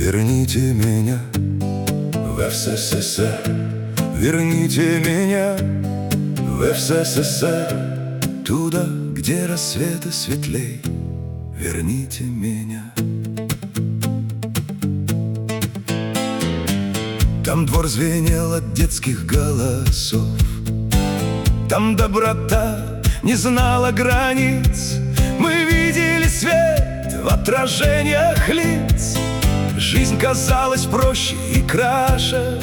Верните меня в СССР, верните меня в СССР, туда, где рассветы светлей. Верните меня. Там двор звенел от детских голосов, там доброта не знала границ. Мы видели свет в отражениях лиц. Жизнь казалась проще и краше.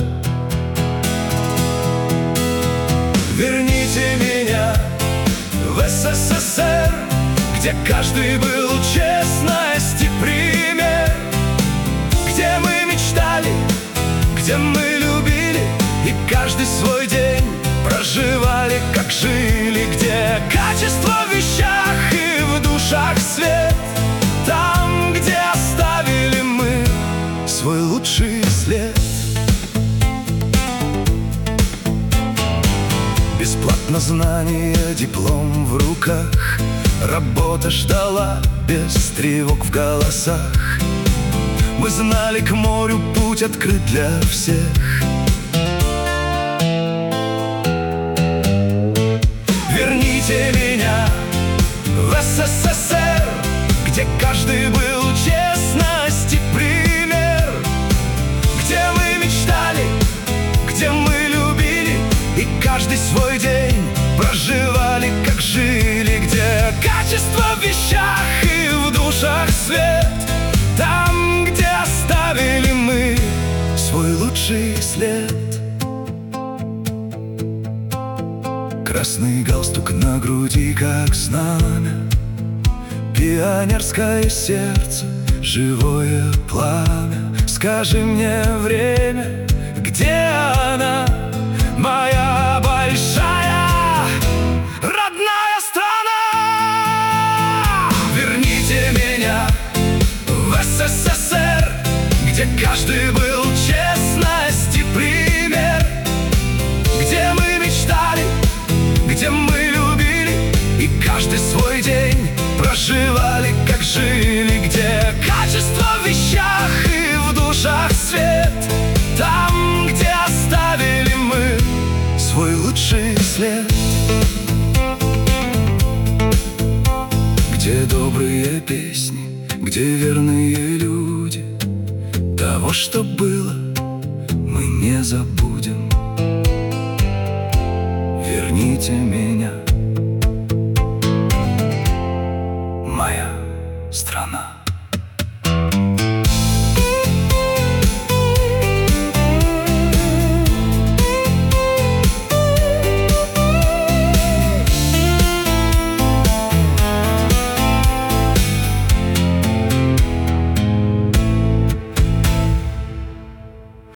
Верните меня в СССР, где каждый был честности пример, где мы мечтали, где мы любили, и каждый свой день проживали, как жили, где качество в вещах и в душах свет, там, где оставили мы свой лучший след. Бесплатно знание, диплом в руках, работа ждала без тревог в голосах. Мы знали, к морю путь открыт для всех. Верните меня в СССР, где каждый был честности пример, где мы мечтали, где мы любили, и каждый свой день проживали, как жили, где качество в вещах и в душах свет, там, где оставили мы свой лучший след. Красный галстук на груди, как знамя, пионерское сердце, живое пламя. Скажи мне, время, где она, моя большая родная страна? Верните меня в СССР, где каждый был честности пример, где мы мечтали, где мы любили, и каждый свой день проживали, как жили, где качество в вещах и в душах свет, там, где оставили мы свой лучший след, где добрые песни, где верные люди. Того, что было, мы не забудем. Верните меня